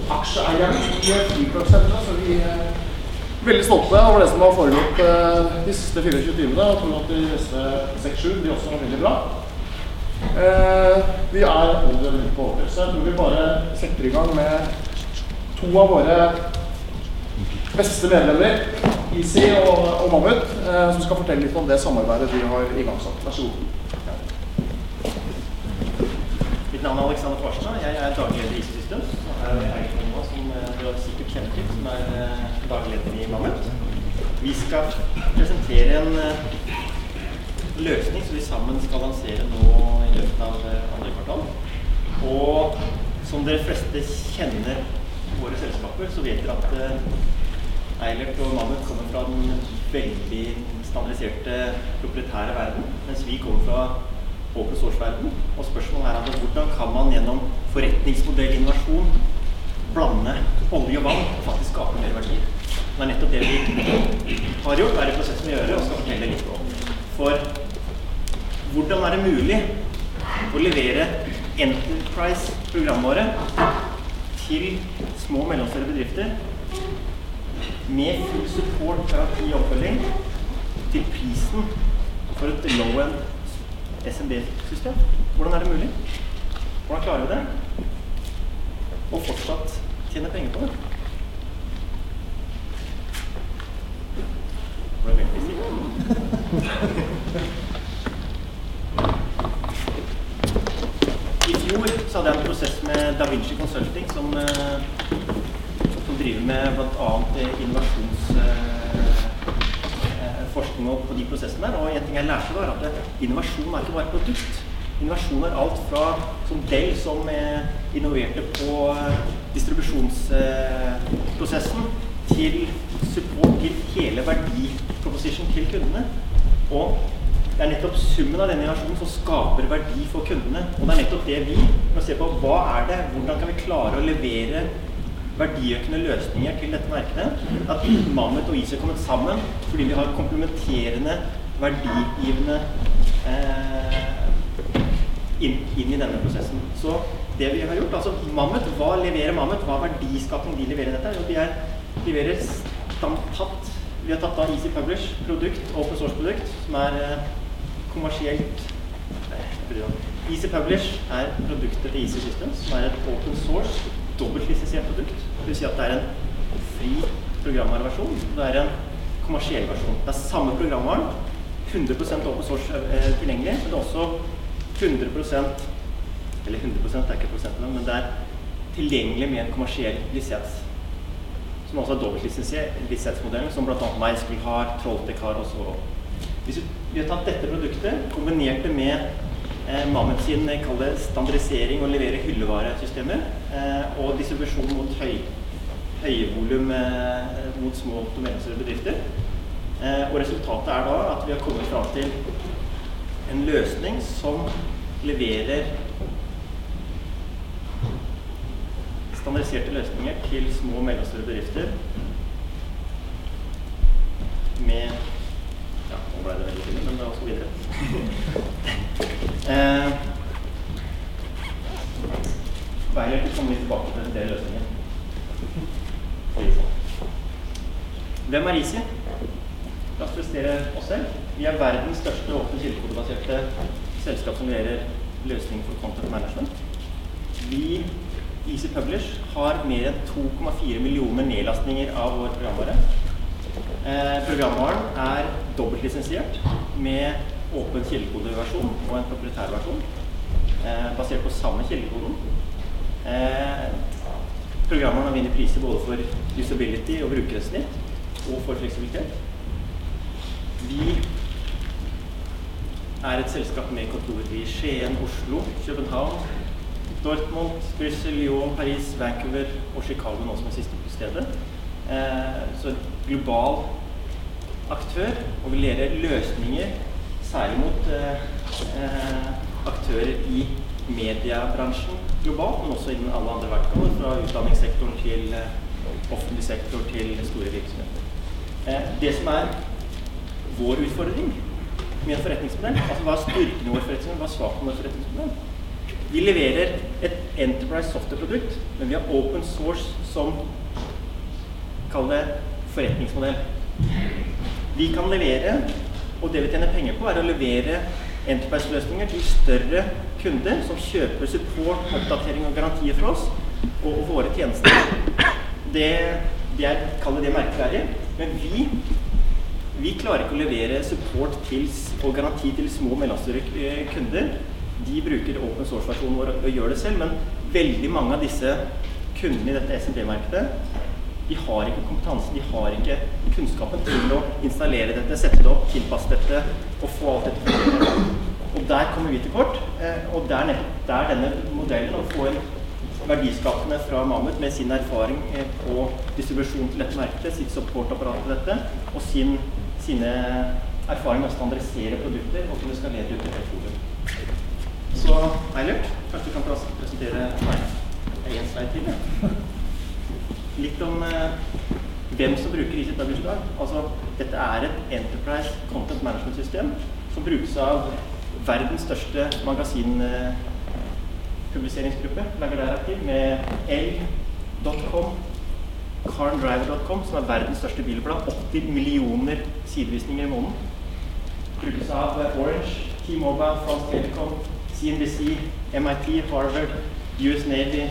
aksjeeierne i Flyplassenteret, så vi veldig stolte over det som har foregått de siste 24 timene, og tror at de neste 6-7 blir også veldig bra. Vi allerede på overtid, så jeg tror vi bare setter i gang med to av våre beste medlemmer, Easy og Mammut, som skal fortelle litt om det samarbeidet de har igangsatt. Vær så god. Mitt navn Alexander Farstad, jeg daglig leder i Easy Systems, og her er Eirik som dere sikkert kjenner til, som daglig leder i Mammut. Vi skal presentere en løsning som vi sammen skal lansere nå i løpet av andre kvartal. Og som dere fleste kjenner våre selskaper, så vet dere at Eilert og Mammut kommer fra den veldig standardiserte proprietære verden, mens vi kommer fra open source-verden. Og spørsmålet er hvordan kan man gjennom forretningsmodellinnovasjon blande olje og vann og faktisk skape mer verdier. Det er nettopp det vi har gjort, i prosessen vi gjør, og skal fortelle litt om. For hvordan er det mulig å levere Enterprise-programvåret til små og mellomstore bedrifter med full support, garanti og oppfølging til prisen for et low-end SMB-system? Hvordan er det mulig? Hvordan klarer vi det? Og fortsatt tjene penger på det? Det ble veldig sikkert. I fjor så hadde jeg en prosess med DaVinci Consulting som driver med blant annet innovasjonsforskning på de prosessene der, og en ting jeg lærte var at innovasjon er ikke bare produkt. Innovasjon er alt fra som Dell som innoverte på distribusjonsprosessen til support til hele verdiproposition til kundene. Og det er nettopp summen av denne innovasjonen som skaper verdi for kundene. Og det er nettopp det vi må se på. Hva er det? Hvordan kan vi klare å levere verdiøkende løsninger til dette markedet? At Mammut og Easy har kommet sammen fordi vi har komplementerende, verdigivende inn i denne prosessen. Så det vi har gjort, altså Mammut, hva leverer Mammut? Hva er verdiskapning de leverer dette? Jo, de leverer standtatt. Vi har tatt da Easy Publish produkt, open source produkt, som kommersielt. Easy Publish produktet til Easy Systems, som et open source, dobbeltlisensert produkt. Det vil si at det en fri programvareversjon, det en kommersiell versjon. Det samme programvaren, 100% open source tilgjengelig, men det også 100%, eller 100% ikke prosentene, men det tilgjengelig med en kommersiell lisens. Som også dobbeltlisensmodellen, som blant annet MySQL har, Trolltech har også. Hvis vi har tatt dette produktet, kombinert det med Mammut sin standardisering og levere hyllevaresystemer og distribusjon mot høyvolum mot små og mellomstore bedrifter. Og resultatet da at vi har kommet fram til en løsning som leverer standardiserte løsninger til små og mellomstore bedrifter med ja, nå ble det veldig tydelig, men det også videre. Eilert, du kommer litt tilbake til å presentere løsningen. Hvem Easy? La oss presentere oss selv. Vi verdens største åpne kildekodebaserte selskap som leverer løsninger for content management. Vi, Easy Publish, har mer enn 2,4 millioner nedlastninger av vår programvare. Programvaren dobbeltlisensiert med åpen kildekodeversjon og en proprietær versjon, basert på samme kildekoden. Programvaren har vunnet priser både for usability og brukersnitt, og for fleksibilitet. Vi et selskap med kontor i Skien, Oslo, København, Dortmund, Brussel, Lyon, Paris, Vancouver og Chicago nå som siste på stedet. Så en global aktør, og vi leverer løsninger særlig mot aktører i mediebransjen globalt, men også innen alle andre vertikaler, fra utdanningssektoren til offentlig sektor til store virksomheter. Det som vår utfordring med en forretningsmodell, altså hva styrken i vår forretningsmodell, hva svaken i vår forretningsmodell, Vi leverer et enterprise software-produkt, men vi har open source som kaller det forretningsmodell. Vi kan levere, og det vi tjener penger på er å levere enterprise-løsninger til større kunder som kjøper support, oppdatering og garantier fra oss og våre tjenester. Det kaller det merkeverdig, men vi klarer ikke å levere support og garanti til små og mellomstore kunder. De bruker open source-versjonen vår og gjør det selv, men veldig mange av disse kundene i dette SMB-markedet, de har ikke kompetanse, de har ikke kunnskapen til å installere dette, sette det opp, tilpasse dette og få alt dette til å gjøre. Og der kommer vi til kort, og der denne modellen å få en verdiskapende fra Mammoet med sin erfaring på distribusjon til dette markedet, sitt supportapparat til dette, og sine erfaringer med å standardisere produkter og kunne skalere ut i portfolio. Så Eilert, kanskje du kan presentere en slide til. Litt om hvem som bruker Easy Publish i dag. Altså, dette er et Enterprise Content Management System som brukes av verdens største magasinpubliseringsgruppe, lager der aktiv, med L.com, carndriver.com, som er verdens største bilblad, 80 millioner sidevisninger i måneden. Brukes av Orange, T-Mobile, France Telecom, CNBC, MIT, Harvard, US Navy,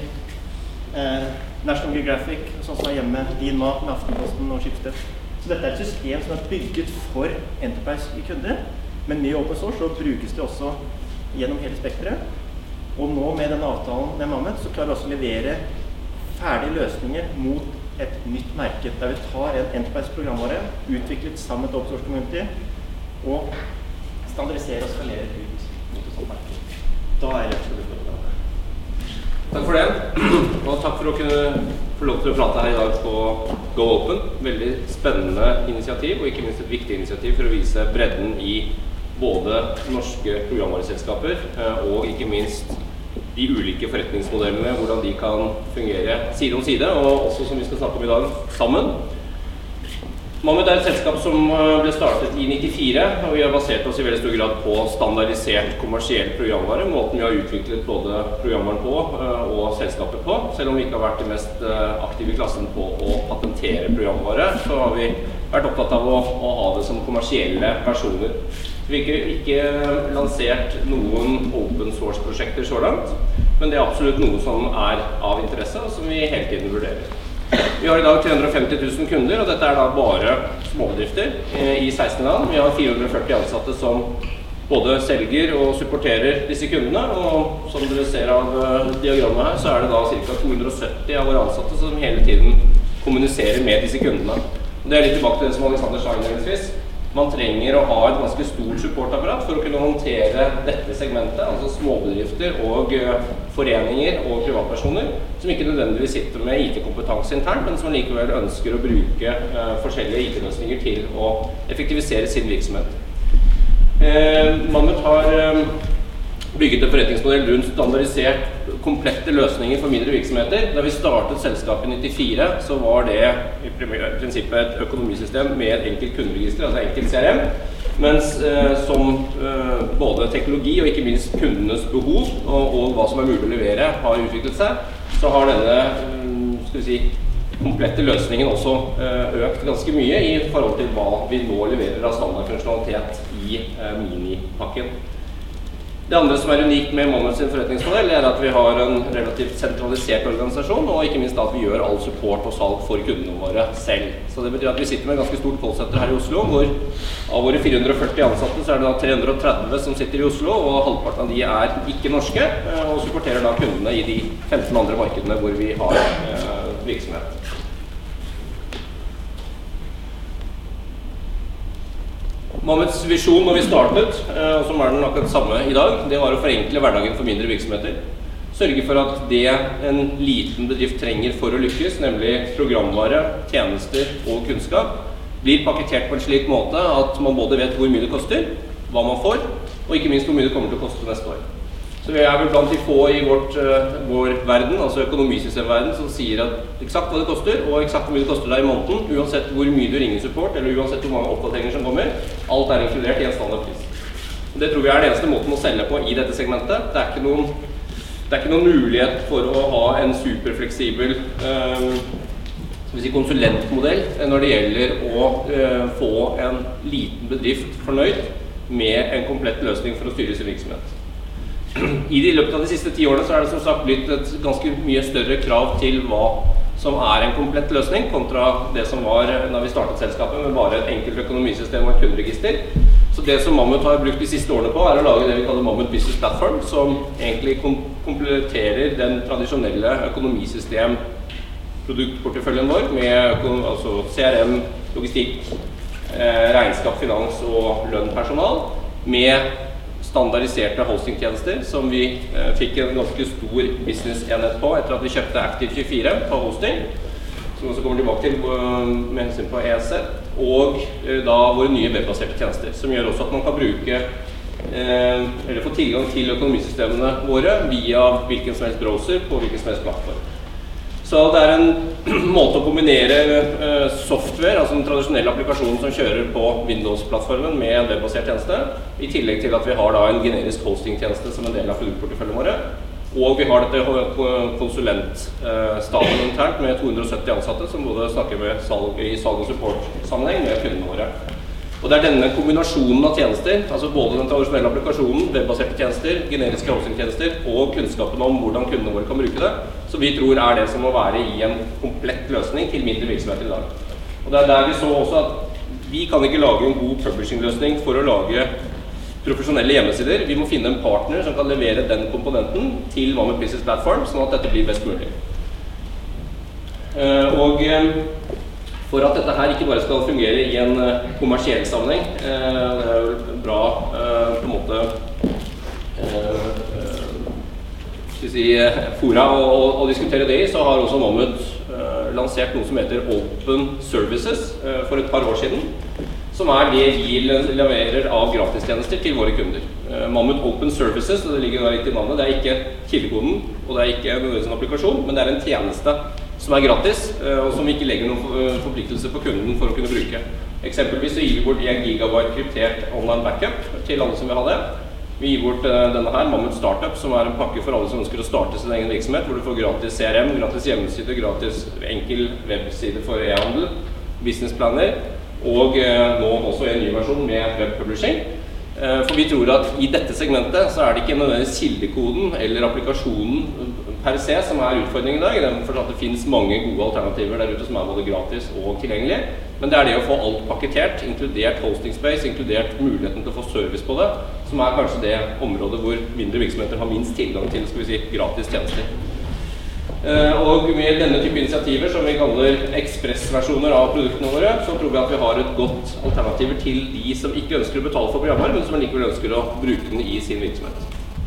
National Geographic, sånn som er hjemme, Din Mat, med Aftenposten og Schibsted. Så dette er et system som er bygget for enterprise-kunder, men med open source så brukes det også gjennom hele spektret. Og nå med denne avtalen med Mammoet så klarer vi også å levere ferdige løsninger mot et nytt merke, der vi tar en enterprise-programvare, utviklet sammen med et open source community, og standardiserer og skalerer ut mot et sånt merke. Da er det absolutt for det. Takk for det, og takk for å kunne få lov til å prate her i dag på Go Open. Veldig spennende initiativ, og ikke minst et viktig initiativ for å vise bredden i både norske programvareselskaper og ikke minst de ulike forretningsmodellene, hvordan de kan fungere side om side, og også som vi skal snakke om i dag, sammen. Mammoet er et selskap som ble startet i 1994, og vi har basert oss i veldig stor grad på standardisert kommersiell programvare, måten vi har utviklet både programvaren på og selskapet på. Selv om vi ikke har vært de mest aktive i klassen på å patentere programvare, så har vi vært opptatt av å ha det som kommersielle versjoner. Vi har ikke lansert noen open source-prosjekter så langt, men det er absolutt noe som er av interesse, og som vi hele tiden vurderer. Vi har i dag 350 000 kunder, og dette er da bare småbedrifter i 16 land. Vi har 440 ansatte som både selger og supporterer disse kundene, og som dere ser av diagrammet her, så er det da ca. 270 av våre ansatte som hele tiden kommuniserer med disse kundene. Og det er litt tilbake til det som Alexander sa innledningsvis. Man trenger å ha et ganske stort supportapparat for å kunne håndtere dette segmentet, altså småbedrifter og foreninger og privatpersoner, som ikke nødvendigvis sitter med IT-kompetanse internt, men som likevel ønsker å bruke forskjellige IT-løsninger til å effektivisere sin virksomhet. Mammoet har bygget en forretningsmodell rundt standardisert komplette løsninger for mindre virksomheter. Da vi startet selskapet i 1994, så var det i prinsippet et økonomisystem med et enkelt kunderegister, altså enkelt CRM, mens som både teknologi og ikke minst kundenes behov og hva som er mulig å levere har utviklet seg, så har denne skal vi si, komplette løsningen også økt ganske mye i forhold til hva vi nå leverer av standardfunksjonalitet i minipakken. Det andre som er unikt med Mammoet sin forretningsmodell er at vi har en relativt sentralisert organisasjon, og ikke minst at vi gjør all support og salg for kundene våre selv. Så det betyr at vi sitter med en ganske stort callsenter her i Oslo, hvor av våre 440 ansatte så er det da 330 som sitter i Oslo, og halvparten av de er ikke norske, og supporterer da kundene i de 15 andre markedene hvor vi har virksomhet. Mammoets visjon når vi startet, og som er den akkurat samme i dag, det var å forenkle hverdagen for mindre virksomheter. Sørge for at det en liten bedrift trenger for å lykkes, nemlig programvare, tjenester og kunnskap, blir pakketert på en slik måte at man både vet hvor mye det koster, hva man får, og ikke minst hvor mye det kommer til å koste neste år. Så vi er vel blant de få i vår verden, altså økonomisystemverden, som sier at eksakt hva det koster, og eksakt hvor mye det koster deg i måneden, uansett hvor mye du ringer support, eller uansett hvor mange oppdateringer som kommer, alt er inkludert i en standardpris. Det tror vi er den eneste måten å selge på i dette segmentet. Det er ikke noen Det er ikke noen mulighet for å ha en superfleksibel konsulentmodell når det gjelder å få en liten bedrift fornøyd med en komplett løsning for å styre sin virksomhet. I løpet av de siste 10 årene så er det som sagt blitt et ganske mye større krav til hva som en komplett løsning, kontra det som var da vi startet selskapet med bare et enkelt økonomisystem og et kunderegister. Så det som Mammoet har brukt de siste årene på å lage det vi kaller Mammoet Business Platform, som egentlig kompletterer den tradisjonelle økonomisystem produktporteføljen vår med altså CRM, logistikk, regnskap, finans og lønn personal, med standardiserte hostingtjenester som vi fikk en ganske stor businessenhet på etter at vi kjøpte Active24 på hosting, som vi også kommer tilbake til med hensyn på ESC, og da våre nye webbaserte tjenester, som gjør også at man kan bruke eller få tilgang til økonomisystemene våre via hvilken som helst browser på hvilken som helst plattform. Så det en måte å kombinere software, altså den tradisjonelle applikasjonen som kjører på Windows-plattformen med en webbasert tjeneste, i tillegg til at vi har da en generisk hosting-tjeneste som en del av produktporteføljen våre. Og vi har dette konsulentstaben internt med 270 ansatte som både snakker med i salg- og support-sammenheng med kundene våre. Og det denne kombinasjonen av tjenester, altså både den tradisjonelle applikasjonen, webbaserte tjenester, generiske hostingtjenester og kunnskapen om hvordan kundene våre kan bruke det, som vi tror det som må være i en komplett løsning til mindre virksomhet i dag. Og det der vi så også at vi kan ikke lage en god publishing-løsning for å lage profesjonelle hjemmesider. Vi må finne en partner som kan levere den komponenten til Mammoet Business Platform, sånn at dette blir best mulig. Og for at dette her ikke bare skal fungere i en kommersiell sammenheng, det jo bra på en måte fora å diskutere det i, så har også Mammoet lansert noe som heter Open Services for et par år siden, som det vi leverer av gratistjenester til våre kunder. Mammoet Open Services, og det ligger da litt i navnet, det ikke kildekoden, og det ikke nødvendigvis en applikasjon, men det en tjeneste som gratis, og som vi ikke legger noen forpliktelse på kunden for å kunne bruke. Eksempelvis så gir vi bort 1 gigabyte kryptert online backup til alle som vil ha det. Vi gir bort denne her, Mammoet Startup, som en pakke for alle som ønsker å starte sin egen virksomhet, hvor du får gratis CRM, gratis hjemmeside, gratis enkel webside for e-handel, businessplaner, og nå også en ny versjon med webpublishing. For vi tror at i dette segmentet så det ikke nødvendigvis kildekoden eller applikasjonen per se som utfordringen i dag, i den forstand at det finnes mange gode alternativer der ute som både gratis og tilgjengelig, men det det å få alt pakketert, inkludert hosting space, inkludert muligheten til å få service på det, som kanskje det området hvor mindre virksomheter har minst tilgang til, skal vi si, gratis tjenester. Og med denne type initiativer, som vi kaller ekspressversjoner av produktene våre, så tror vi at vi har et godt alternativ til de som ikke ønsker å betale for programmer, men som likevel ønsker å bruke den i sin virksomhet.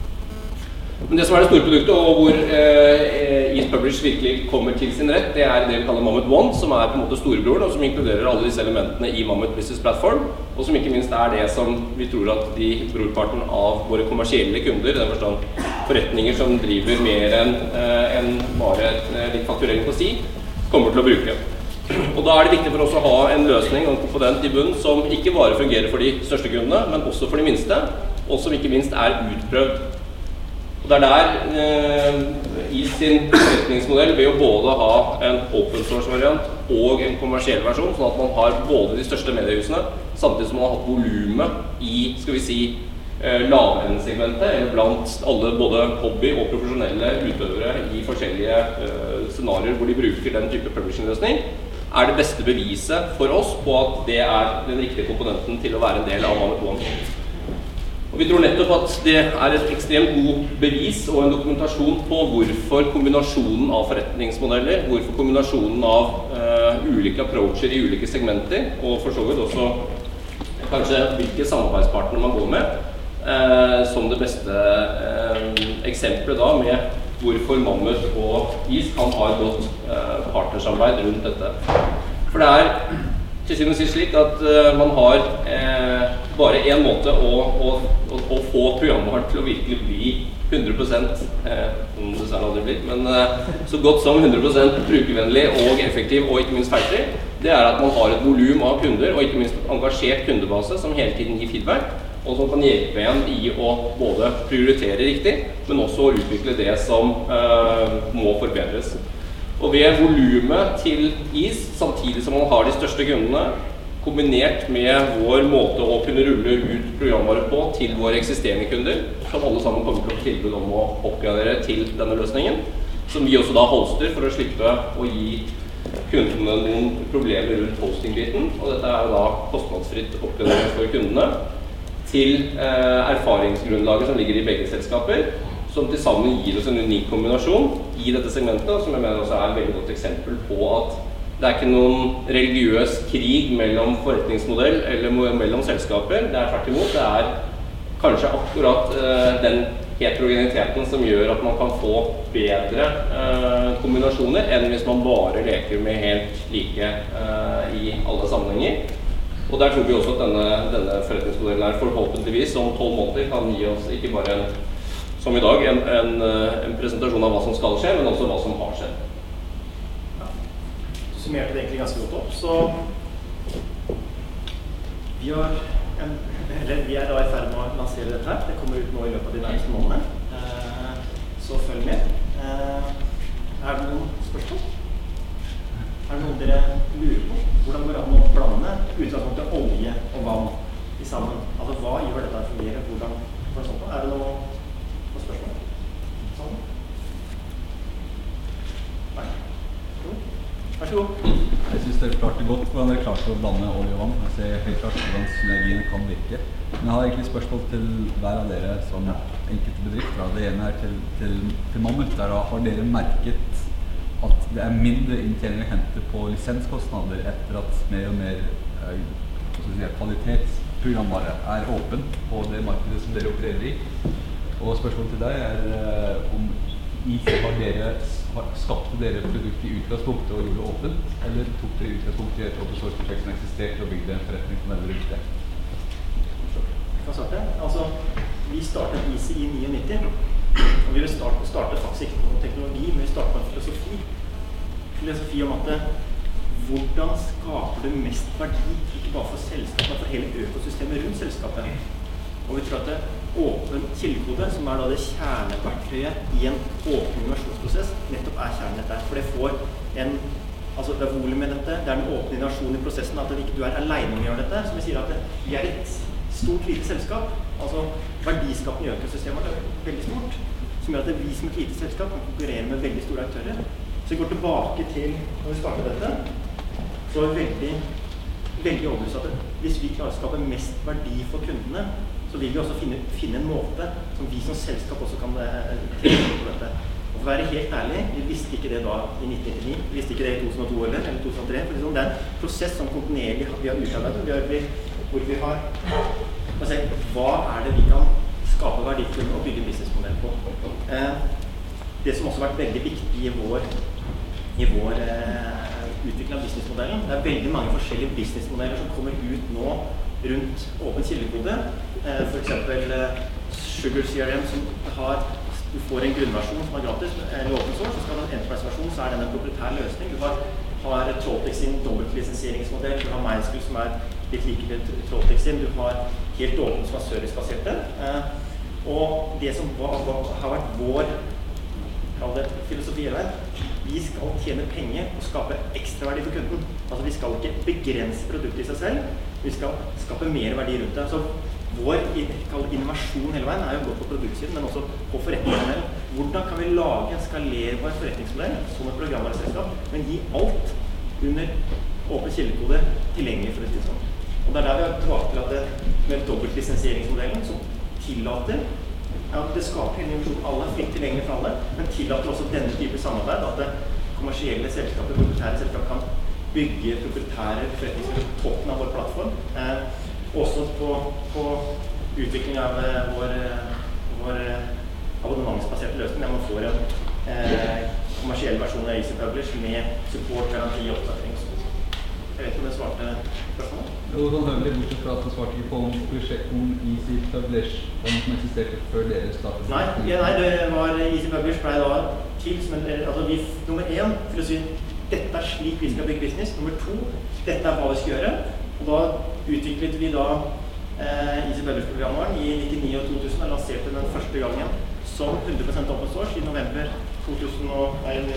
Men det som det store produktet, og hvor EasePublish virkelig kommer til sin rett, det det vi kaller Mammoet One, som på en måte storebroren, og som inkluderer alle disse elementene i Mammoet Business Platform, og som ikke minst det som vi tror at de brorparten av våre kommersielle kunder, i den forstand forretninger som driver mer enn bare litt fakturering på si, kommer til å bruke. Og da det viktig for oss å ha en løsning og en komponent i bunnen som ikke bare fungerer for de største kundene, men også for de minste, og som ikke minst utprøvd. Og det der i sin forretningsmodell ved å både ha en open source variant og en kommersiell versjon, sånn at man har både de største mediehusene, samtidig som man har hatt volumet i, skal vi si, lavendesegmentet, eller blant alle både hobby- og profesjonelle utøvere i forskjellige scenarier hvor de bruker den type publishing-løsning, det beste beviset for oss på at det den riktige komponenten til å være en del av Mammoet One. Og vi tror nettopp at det et ekstremt god bevis og en dokumentasjon på hvorfor kombinasjonen av forretningsmodeller, hvorfor kombinasjonen av ulike approacher i ulike segmenter, og for så vidt også kanskje hvilke samarbeidspartnere man går med, som det beste eksempelet da med hvorfor Mammoet og Ease kan ha et godt partnersamarbeid rundt dette. For det til syvende og sist slik at man har bare en måte å få programmet til å virkelig bli 100%, som det aldri blir, men så godt som 100% brukervennlig og effektiv og ikke minst feilfri, det at man har et volum av kunder og ikke minst engasjert kundebase som hele tiden gir feedback, og som kan hjelpe en I å både prioritere riktig, men også å utvikle det som må forbedres. Og ved volumet til IS, samtidig som man har de største kundene, kombinert med vår måte å kunne rulle ut programvare på til våre eksisterende kunder, som alle sammen kommer til å tilbud om å oppgradere til denne løsningen, som vi også da hoster for å slippe å gi kundene noen problemer rundt hosting-biten, og dette jo da kostnadsfritt oppgradering for kundene, til erfaringsgrunnlaget som ligger I begge selskaper, som til sammen gir oss en unik kombinasjon I dette segmentet, som jeg mener også et veldig godt eksempel på at det ikke noen religiøs krig mellom forretningsmodell eller mellom selskaper. Det tvert imot, det kanskje akkurat den heterogeniteten som gjør at man kan få bedre kombinasjoner enn hvis man bare leker med helt like I alle sammenhenger. Og der tror vi også at denne forretningsmodellen forhåpentligvis om 12 måneder kan gi oss ikke bare som I dag en presentasjon av hva som skal skje, men også hva som har skjedd. Summerte det egentlig ganske godt opp, så vi da I ferd med å lansere dette her. Det kommer ut nå I løpet av de nærmeste månedene, så følg med. Det noen spørsmål? Det noen dere lurer på? Hvordan går det an å blande utgangspunktet olje og vann I sammen? Altså, hva gjør dette fungere? Hvordan sånn? Det noen spørsmål? Sånn? Nei? Vær så god. Jeg synes dere klarte godt hvordan dere klarte å blande olje og vann. Jeg ser helt klart hvordan synergien kan virke. Men jeg har egentlig spørsmål til hver av dere som enkelte bedrifter. Det ene til Mammut. Har dere merket at det mindre inntjening å hente på lisenskostnader etter at mer og mer kvalitetsprogramvare åpen på det markedet som dere opererer I? Og spørsmålet til deg om skapte dere produktet I utgangspunktet og gjorde det åpent, eller tok dere utgangspunktet I et open source projekt som eksisterte og bygde en forretningsmodell rundt det? Jeg kan starte. Altså, vi startet Easy I 99, og vi startet faktisk ikke på teknologi, men vi startet på en filosofi. Filosofi om at hvordan skaper du mest verdi, ikke bare for selskapet, men for hele økosystemet rundt selskapet. Og vi tror at åpen kildekode, som da det kjerneverktøyet I en åpen innovasjonsprosess, nettopp kjernen dette. For det får altså det volum med dette, det en åpen innovasjon I prosessen, at ikke du alene om å gjøre dette, som vi sier at vi et stort lite selskap, altså verdiskapende I økosystemet veldig stort, som gjør at vi som et lite selskap kan konkurrere med veldig store aktører. Så vi går tilbake til, når vi startet dette, så vi veldig overbevist at hvis vi klarer å skape mest verdi for kundene, så vil vi også finne en måte som vi som selskap også kan trene på dette. Og for å være helt ærlig, vi visste ikke det da I 1999, vi visste ikke det I 2002 eller 2003, for det en prosess som kontinuerlig vi har utarbeidet, hvor vi har hva det vi kan skape verdi for og bygge businessmodell på. Det som også har vært veldig viktig I vår utvikling av businessmodellen, det veldig mange forskjellige businessmodeller som kommer ut nå rundt åpen kildekode. For eksempel Sugar CRM som du får en grunnversjon som gratis, eller open source, så skal du ha en enterprise-versjon, så den en proprietær løsning. Du har Trolltech sin dobbeltlisensieringsmodell, du har MindSchool som litt like til Trolltech sin, du har helt åpen som servicebaserte. Og det som har vært vår filosofi vi skal tjene penger og skape ekstra verdi for kunden. Altså vi skal ikke begrense produktet I seg selv, vi skal skape mer verdi rundt det. Så vår innovasjon hele veien jo gått på produktsiden, men også på forretningsmodellen. Hvordan kan vi lage en skalerbar forretningsmodell som et programvareselskap, men gi alt under åpen kildekode tilgjengelig for et tidspunkt. Og det der vi tilbake til at med dobbeltlisensieringsmodellen som tillater det skaper hele innovasjonen, alle fritt tilgjengelig for alle, men tillater også denne type samarbeid, at kommersielle selskaper, proprietære selskaper kan bygge proprietære forretningsmodell på toppen av vår plattform. Også på utvikling av vår abonnementsbaserte løsning, der man får en kommersiell versjon av Easy Publish med support, garanti og oppdatering. Jeg vet ikke om det svarte spørsmålet? Jo, sånn hører litt bortsett fra at det svarte ikke på om Easy Publish var noe som eksisterte før dere startet. Nei, det var Easy Publish ble da til som nummer 1 for å si dette slik vi skal bygge business. Nummer 2, dette hva vi skal gjøre. Og da utviklet vi da Easy Publish-programvaren i 99 og 2000 lanserte den første gangen som 100% open source i november 2000 og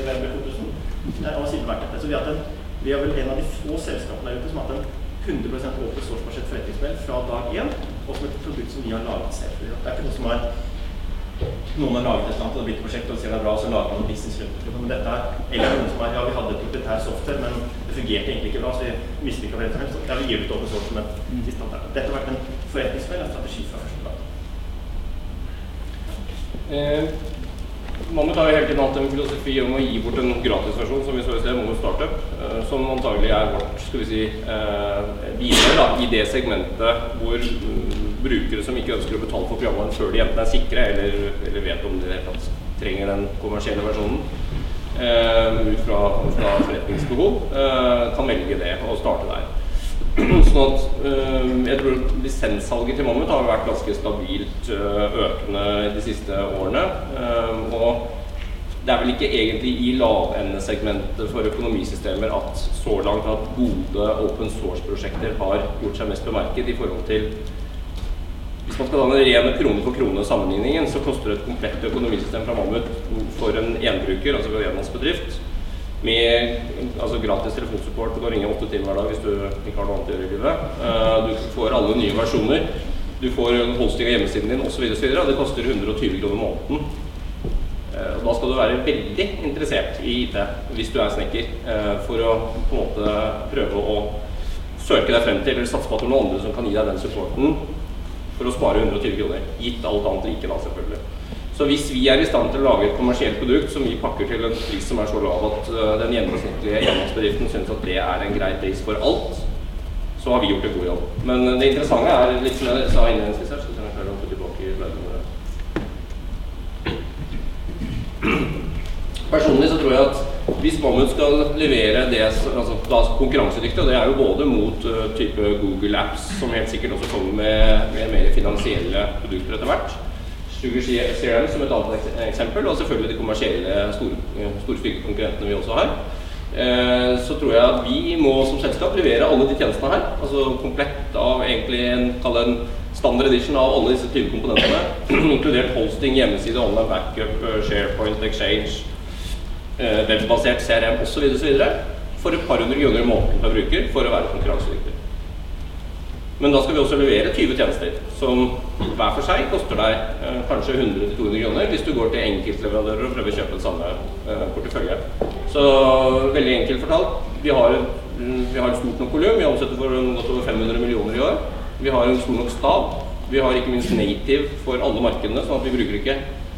siden vært dette. Så vi har vel en av de få selskapene der ute som har hatt en 100% open source-basert forretningsmodell fra dag 1, og som et produkt som vi har laget selv. Det ikke noe som noen har laget et eller annet, og det har blitt et prosjekt, og sier det bra, og så lager man en business rundt. Men dette eller noen som ja, vi hadde et proprietær software, men det fungerte egentlig ikke bra, så vi mislykket for det. Så ja, vi gir ut open source som en standard. Dette har vært en forretningsmodell, en strategi fra første dag. Mammoet har jo hele tiden hatt en filosofi om å gi bort en gratisversjon, som vi så i sted, Mammoet Startup, som antagelig vårt, skal vi si, bidrag da, i det segmentet hvor brukere som ikke ønsker å betale for programvaren før de enten sikre eller vet om de trenger den kommersielle versjonen, ut fra forretningsbehov, kan velge det og starte der. Sånn at jeg tror lisenssalget til Mammoet har vært ganske stabilt økende de siste årene, og det vel ikke egentlig i lavendesegmentet for økonomisystemer at så langt at gode open source-prosjekter har gjort seg mest bemerket i forhold til hvis man skal ha en ren krone for krone sammenligningen, så koster det et komplett økonomisystem fra Mammoet for en enbruker, altså for en enmannsbedrift, med gratis telefonsupport. Du kan ringe 8 timer hver dag hvis du ikke har noe annet å gjøre i livet. Du får alle nye versjoner. Du får hosting av hjemmesiden din, osv. Og det koster 120 kroner måneden. Da skal du være veldig interessert i IT hvis du snekker, for å på en måte prøve å søke deg frem til, eller satse på at noen andre som kan gi deg den supporten for å spare 120 kroner, gitt alt annet like da selvfølgelig. Så hvis vi i stand til å lage et kommersielt produkt som vi pakker til en pris som så lav at den gjennomsnittlige enmannsbedriften synes at det en grei pris for alt, så har vi gjort en god jobb. Men det interessante litt som jeg sa innledningsvis her, så kan jeg klare å få tilbake i verden. Personlig så tror jeg at hvis Mammoet skal levere det konkurransedyktig, og det jo både mot type Google Apps, som helt sikkert også kommer med mer finansielle produkter etter hvert, Sugar CRM som et annet eksempel, og selvfølgelig de kommersielle store stygge konkurrentene vi også har, så tror jeg at vi må som selskap levere alle de tjenestene her, altså komplett av egentlig en standard edition av alle disse 20 komponentene, inkludert hosting, hjemmeside, online backup, SharePoint, Exchange, webbasert CRM og så videre, for et par hundre kroner i måneden per bruker for å være konkurransedyktig. Men da skal vi også levere 20 tjenester, som hver for seg koster deg kanskje 100-200 kroner hvis du går til enkeltleverandører og prøver å kjøpe den samme portefølje. Så veldig enkelt fortalt, vi har et stort nok volum, vi omsetter for godt over 500 millioner i år, vi har en stor nok stab, vi har ikke minst native for alle markedene, sånn at vi bruker ikke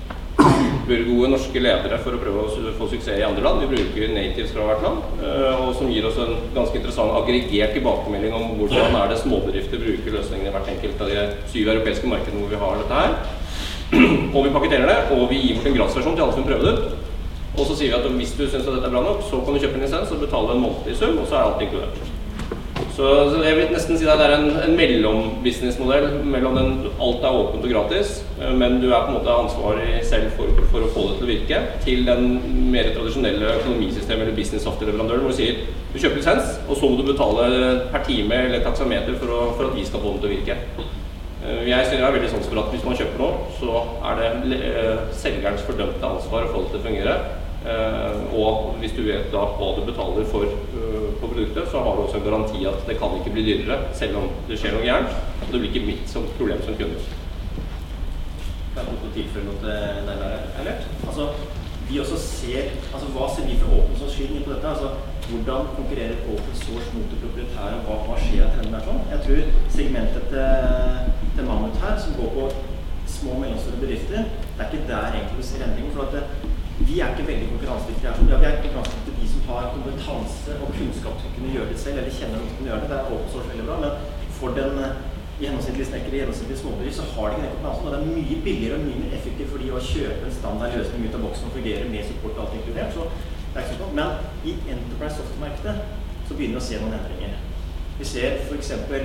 gode norske ledere for å prøve å få suksess i andre land. Vi bruker natives fra hvert land, og som gir oss en ganske interessant aggregert tilbakemelding om hvordan det småbedrifter bruker løsningene i hvert enkelt av de 7 europeiske markedene hvor vi har dette her. Og vi pakketerer det, og vi gir bort en gratisversjon til alle som prøver det ut. Og så sier vi at hvis du synes at dette bra nok, så kan du kjøpe en lisens og betale en månedlig sum, og så alt inkludert. Så jeg vil nesten si at det en mellom-businessmodell mellom alt åpent og gratis, men du på en måte ansvarig selv for å få det til å virke, til den mer tradisjonelle økonomisystemet eller business-software-leverandøren, hvor du sier du kjøper lisens, og så må du betale per time eller taksameter for at vi skal få den til å virke. Jeg synes det veldig sånn for at hvis man kjøper noe, så det selgerens fordømte ansvar å få det til å fungere. Og hvis du vet da hva du betaler for på produktet, så har du også en garanti at det kan ikke bli dyrere, selv om det skjer noe gærent, og det blir ikke mitt som problem som kunde. Kan jeg få tilføre noe til nærmere, eller? Altså, vi også ser, hva ser vi fra open source-siden på dette? Altså, hvordan konkurrerer open source mot det proprietære, hva skjer av trenden der sånn? Jeg tror segmentet til Mammoet her, som går på små og mellomstore bedrifter, det ikke der egentlig vi ser endringen, for at vi ikke veldig konkurransedyktige. Ja, vi konkurransedyktige de som har kompetanse og kunnskap til å kunne gjøre det selv, eller kjenner noen som kan gjøre det. Det open source veldig bra, men for den gjennomsnittlige snekker i gjennomsnittlige småbedrift, så har de ikke den kompetansen, og det mye billigere og mye mer effektivt for de å kjøpe en standard løsning ut av boksen som fungerer med support og alt inkludert, så det ikke sånn. Men i enterprise software-markedet så begynner vi å se noen endringer. Vi ser for eksempel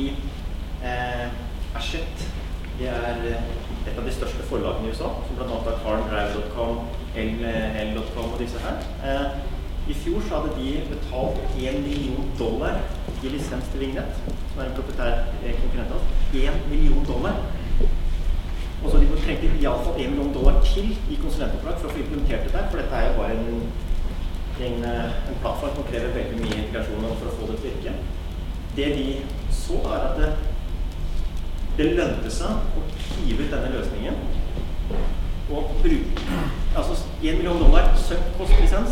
Ashet, det et av de største forlagene i USA, som blant annet har CarnDrive.com, L.com og disse her. I fjor så hadde de betalt $1 million i lisens til Vignett, som en proprietær konkurrent av oss. $1 million. Og så de trengte i alle fall $1 million til i konsulentoppdrag for å få implementert dette, for dette jo bare en plattform som krever veldig mye integrasjon for å få det til å virke. Det vi så at det lønte seg å hive ut denne løsningen og bruke, altså $1 million, søkt kostlisens,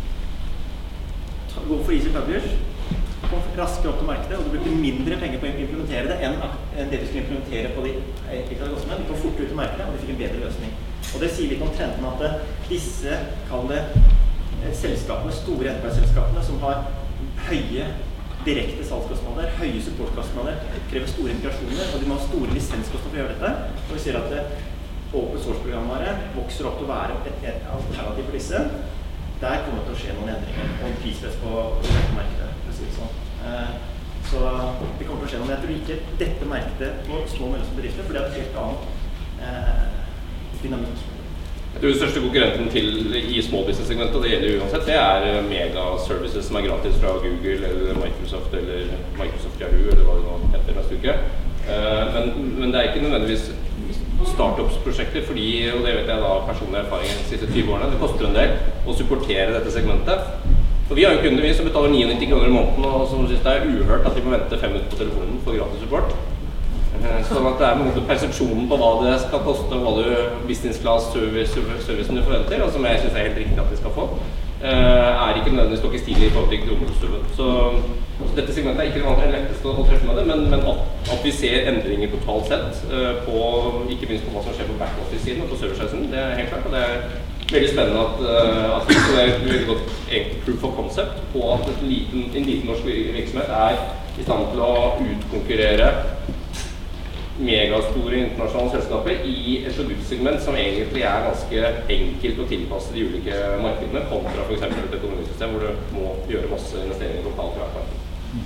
gå for Easy Publish, kom raskere opp til markedet, og du brukte mindre penger på å implementere det enn det du skulle implementere på de enkelte kostnadene. Du kom fortere ut til markedet, og du fikk en bedre løsning. Og det sier litt om trenden at disse, kall det, selskapene, store enterprise-selskapene som har høye direkte salgskostnader, høye supportkostnader, krever store integrasjoner, og de må ha store lisenskostnader for å gjøre dette. Og vi ser at open source-programvare vokser opp til å være et alternativ for disse. Der kommer det til å skje noen endringer og en prispress på dette markedet, for å si det sånn. Så det kommer til å skje noe, men jeg tror ikke dette markedet på små og mellomstore bedrifter, for det et helt annen dynamikk. Jeg tror den største konkurrenten i small business-segmentet, og det gjelder uansett, det mega-services som gratis fra Google eller Microsoft Yahoo, eller hva det nå heter neste uke. Men det ikke nødvendigvis startups-prosjekter, fordi, og det vet jeg da personlig erfaring de siste 20 årene, det koster en del å supportere dette segmentet. For vi har jo kunder som betaler 99 kroner i måneden, og som synes det uhørt at de må vente 5 minutter på telefonen for gratis support. Sånn at det på en måte persepsjonen på hva det skal koste, og hva du business class servicen du forventer, og som jeg synes helt riktig at de skal få, ikke nødvendigvis nok stilig i forhold til kronerstubben. Så dette segmentet ikke det letteste å treffe med det, men at vi ser endringer totalt sett, ikke minst på hva som skjer på back-office-siden og på server-siden, det helt klart. Og det veldig spennende at det et veldig godt proof of concept på at en liten norsk virksomhet i stand til å utkonkurrere megastore internasjonale selskaper i et produktsegment som egentlig ganske enkelt å tilpasse de ulike markedene, kontra for eksempel et økonomisystem hvor du må gjøre masse investeringer lokalt i hvert fall.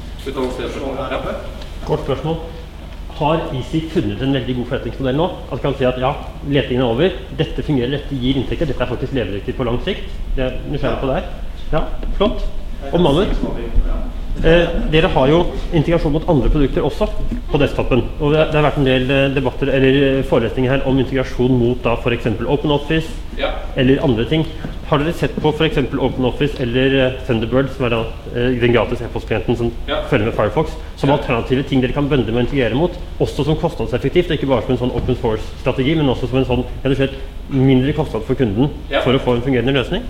Kort spørsmål. Har Easy funnet en veldig god forretningsmodell nå? At kan si at ja, letingen over, dette fungerer, dette gir inntekter, dette faktisk levedyktig på lang sikt. Det nysgjerrig på deg. Ja, flott. Og Mammut? Dere har jo integrasjon mot andre produkter også på desktopen. Og det har vært en del debatter eller forelesninger her om integrasjon mot da for eksempel OpenOffice eller andre ting. Har dere sett på for eksempel OpenOffice eller Thunderbird, som da den gratis e-postklienten som følger med Firefox, som alternative ting dere kan bønde med å integrere mot, også som kostnadseffektivt, ikke bare som en sånn open source-strategi, men også som en sånn, rett og slett, mindre kostnad for kunden for å få en fungerende løsning?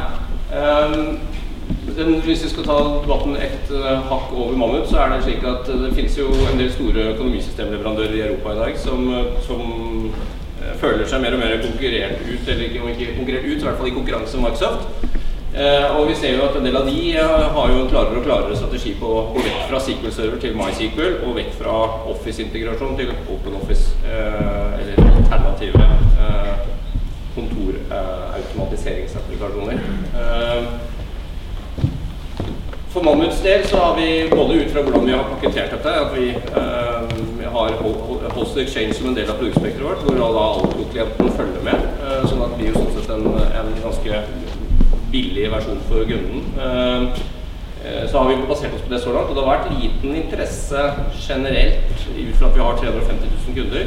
Hvis vi skal ta debatten ett hakk over Mammut, så det slik at det finnes jo en del store økonomisystemleverandører i Europa i dag som føler seg mer og mer konkurrert ut, eller ikke konkurrert ut, i hvert fall i konkurranse med Microsoft. Og vi ser jo at en del av de har jo en klarere og klarere strategi på å gå vekk fra SQL Server til MySQL, og vekk fra Office-integrasjon til OpenOffice, eller alternative kontorautomatiseringsapplikasjoner. For Mammuts del så har vi både ut fra hvordan vi har paketert dette, at vi har Host Exchange som en del av produktspektret vårt, hvor alle klientene følger med, sånn at det blir jo sånn sett en ganske billig versjon for kunden. Så har vi basert oss på det så langt, og det har vært liten interesse generelt, ut fra at vi har 350 000 kunder,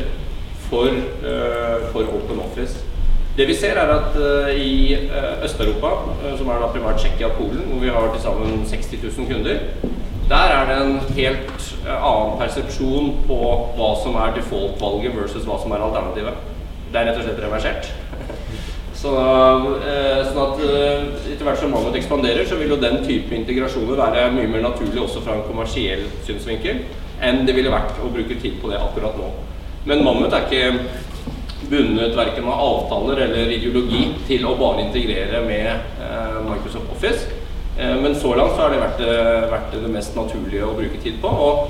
for OpenOffice. Det vi ser at i Øst-Europa, som da primært Tsjekkia og Polen, hvor vi har til sammen 60 000 kunder, der det en helt annen persepsjon på hva som default-valget versus hva som alternativet. Det rett og slett reversert. Sånn at etter hvert som Mammut ekspanderer, så vil jo den type integrasjoner være mye mer naturlig også fra en kommersiell synsvinkel enn det ville vært å bruke tid på det akkurat nå. Men Mammut ikke bundet hverken av avtaler eller ideologi til å bare integrere med Microsoft Office. Men så langt så har det vært det mest naturlige å bruke tid på. Og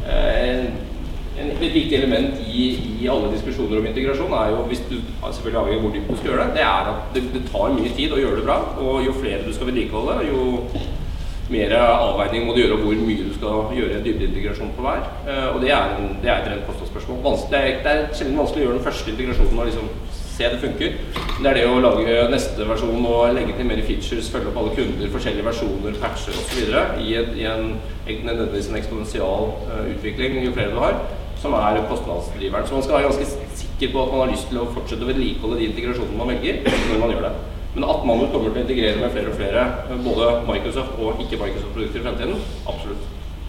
et viktig element i alle diskusjoner om integrasjon jo, hvis du selvfølgelig avhengig av hvor dypt du skal gjøre det, at det tar mye tid å gjøre det bra. Og jo flere du skal vedlikeholde, jo mer avveining må du gjøre hvor mye du skal gjøre en dybdeintegrasjon på hver. Og det et rent kostnadsspørsmål. Det sjelden vanskelig å gjøre den første integrasjonen og liksom se det funker. Det er det å lage neste versjon og legge til mer features, følge opp alle kunder, forskjellige versjoner, patcher og så videre, i nødvendigvis en eksponential utvikling jo flere du har, som er kostnadsdriveren. Så man skal være ganske sikker på at man har lyst til å fortsette å vedlikeholde de integrasjonene man velger når man gjør det. Men at man kommer til å integrere med flere og flere, både Microsoft og ikke Microsoft-produkter i fremtiden, absolutt.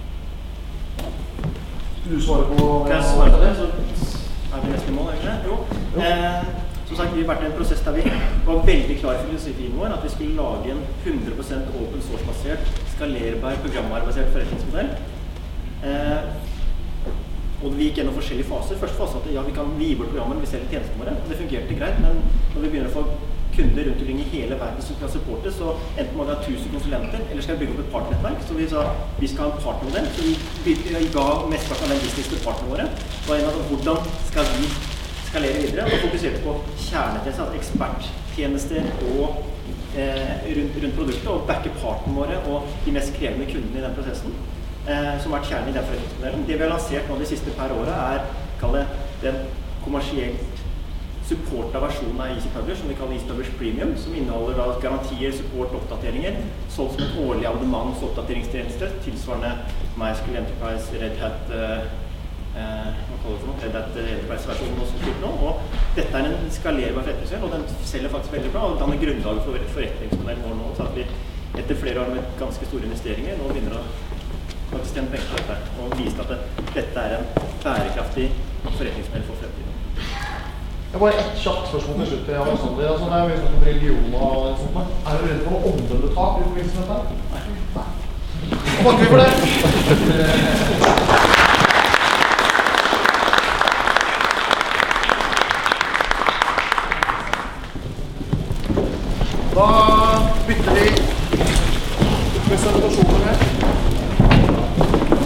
Du svarer på... Kan jeg svare på det, så vi nesten i mål, ikke det? Jo. Som sagt, vi har vært i en prosess der vi var veldig klar i filosofien vår at vi skulle lage en 100% open source-basert, skalerbar, programvarebasert forretningsmodell. Og vi gikk gjennom forskjellige faser. Første fase at ja, vi kan gi bort programmer når vi selger tjenestene våre. Det fungerte greit, men når vi begynner å få kunder rundt omkring i hele verden som kan supporte, så enten må vi ha 1000 konsulenter, eller skal vi bygge opp et partnernettverk. Så vi sa vi skal ha en partnermodell, så vi ga mesteparten av den business til partnerne våre. Og en av hvordan skal vi skalere videre, og fokusere på kjernetjenester, altså eksperttjenester og rundt produktet, og backe partnerne våre og de mest krevende kundene i den prosessen, som har vært kjernen i den forretningsmodellen. Det vi har lansert nå de siste par årene kall det den kommersielt supporta versjonen av Easy Publish, som vi kaller Easy Publish Premium, som inneholder da garantier, support, oppdateringer, solgt som et årlig abonnements- og oppdateringstjeneste, tilsvarende MySQL Enterprise, Red Hat, hva kaller det for noe? Red Hat Enterprise-versjonen og sånt nå. Og dette er en skalerbar forretningsmodell, og den selger faktisk veldig bra, og danner grunnlaget for forretningsmodellen vår nå, så at vi etter flere år med ganske store investeringer nå begynner å faktisk tjene penger på dette, og vise at dette er en bærekraftig forretningsmodell for fremtiden. Det er bare ett kjapt spørsmål til slutt til Alexander. Altså, det er mye snakk om religion og sånt. Er du redd for noe omdømmetap i forbindelse med dette? Nei. Og takker vi for det! Da bytter vi presentasjoner her.